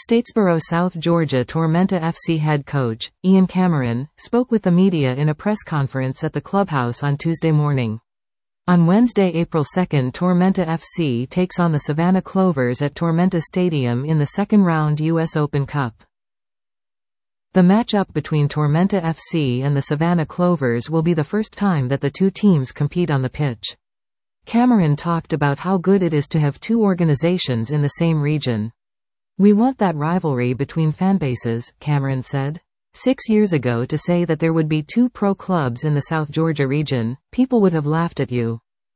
Statesboro, South Georgia Tormenta FC head coach, Ian Cameron, spoke with the media in a press conference at the clubhouse on Tuesday morning. On Wednesday, April 2, Tormenta FC takes on the Savannah Clovers at Tormenta Stadium in the second-round U.S. Open Cup. The matchup between Tormenta FC and the Savannah Clovers will be the first time that the two teams compete on the pitch. Cameron talked about how good it is to have two organizations in the same region. "We want that rivalry between fanbases," Cameron said. 6 years ago, to say that there would be two pro clubs in the South Georgia region, people would have laughed at you.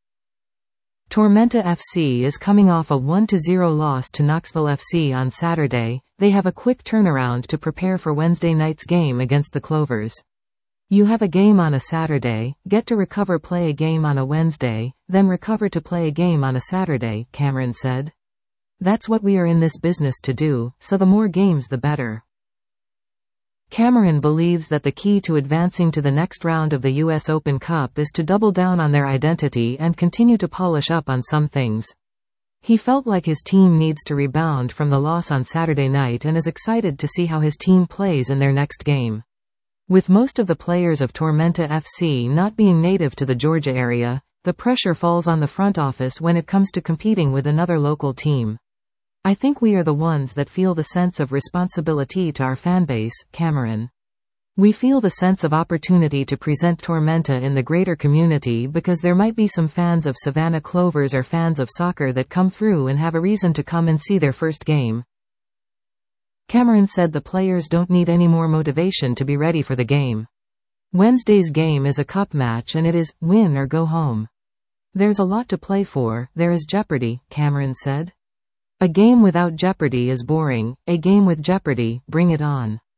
Tormenta FC is coming off a 1-0 loss to Knoxville FC on Saturday. They have a quick turnaround to prepare for Wednesday night's game against the Clovers. "You have a game on a Saturday, get to recover, play a game on a Wednesday, then recover to play a game on a Saturday," Cameron said. "That's what we are in this business to do, so the more games the better." Cameron believes that the key to advancing to the next round of the U.S. Open Cup is to double down on their identity and continue to polish up on some things. He felt like his team needs to rebound from the loss on Saturday night and is excited to see how his team plays in their next game. With most of the players of Tormenta FC not being native to the Georgia area, the pressure falls on the front office when it comes to competing with another local team. "I think we are the ones that feel the sense of responsibility to our fanbase," Cameron. "We feel the sense of opportunity to present Tormenta in the greater community because there might be some fans of Savannah Clovers or fans of soccer that come through and have a reason to come and see their first game." Cameron said the players don't need any more motivation to be ready for the game. Wednesday's game is a cup match and it is win or go home. "There's a lot to play for, there is jeopardy," Cameron said. "A game without jeopardy is boring, a game with jeopardy, bring it on."